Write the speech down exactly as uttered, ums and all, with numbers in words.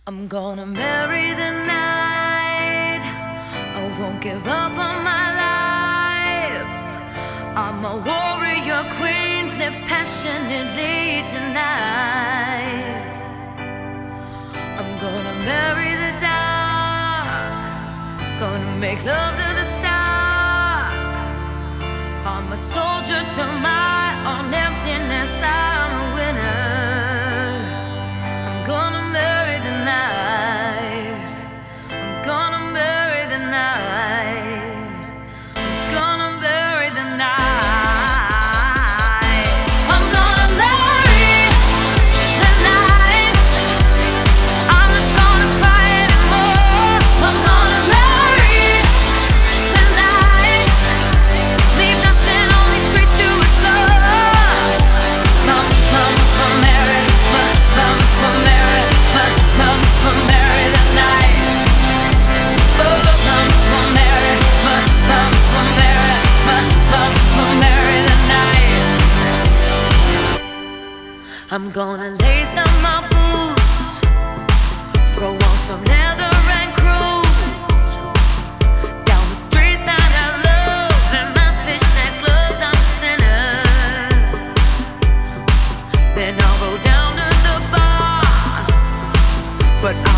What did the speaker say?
I'm gonna marry the night. I won't give up on my life. I'm a warrior queen, live passionately tonight. I'm gonna marry the dark, gonna make love to the stark. I'm a soldier to my own emptiness, I'm a winner. I'm gonna marry the night. I'm gonna marry the night. I'm gonna marry the night. I'm gonna marry the night. I'm not gonna cry anymore. I'm gonna marry the night. Leave nothing on these streets to explore. Mom, mom, mom, marry, mom, mom, mom, marry, mom, mom, mom, marry the night. Oh, mom, mom, marry, mom, mom, mom, marry, mom, mom, mom, marry the night. I'm gonna lace up my boots, throw on some leather and cruise down the street that I love. In my fishnet gloves, I'm a sinner. Then I'll go down to the bar, but I